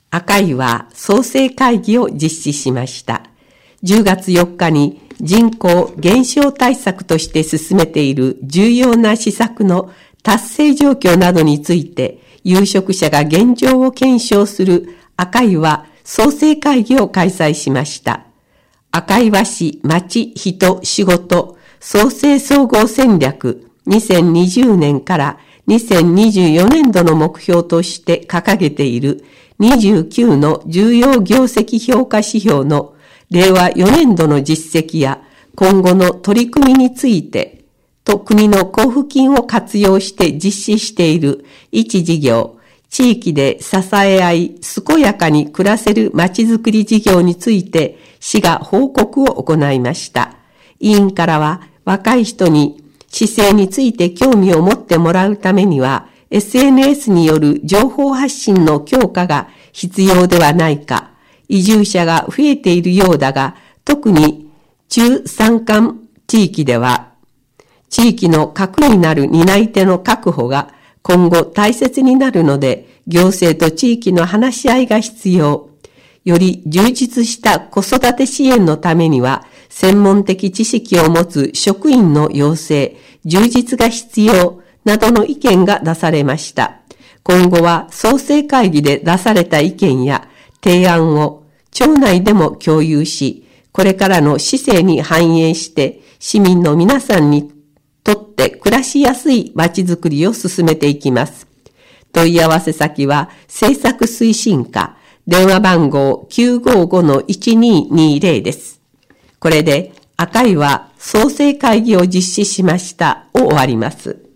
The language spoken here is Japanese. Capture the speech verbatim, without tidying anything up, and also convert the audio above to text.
赤岩創生会議を実施しました。じゅうがつよっかに人口減少対策として進めている重要な施策の達成状況などについて有識者が現状を検証する赤岩創生会議を開催しました。赤岩市町人仕事創生総合戦略にせんにじゅうねんからにせんにじゅうよねんどの目標として掲げているにじゅうきゅうの重要業績評価指標のれいわよねんどの実績や今後の取り組みについてと国の交付金を活用して実施している一事業、地域で支え合い健やかに暮らせるまちづくり事業について市が報告を行いました。委員からは若い人に市政について興味を持ってもらうためには エスエヌエス による情報発信の強化が必要ではないか、移住者が増えているようだが、特に中山間地域では地域の核になる担い手の確保が今後大切になるので、行政と地域の話し合いが必要。より充実した子育て支援のためには、専門的知識を持つ職員の養成、充実が必要などの意見が出されました。今後は創生会議で出された意見や提案を町内でも共有し、これからの市政に反映して市民の皆さんにとって暮らしやすいまちづくりを進めていきます。問い合わせ先は政策推進課、電話番号 きゅうごごのいちににぜろ です。これで赤岩創生会議を実施しましたを終わります。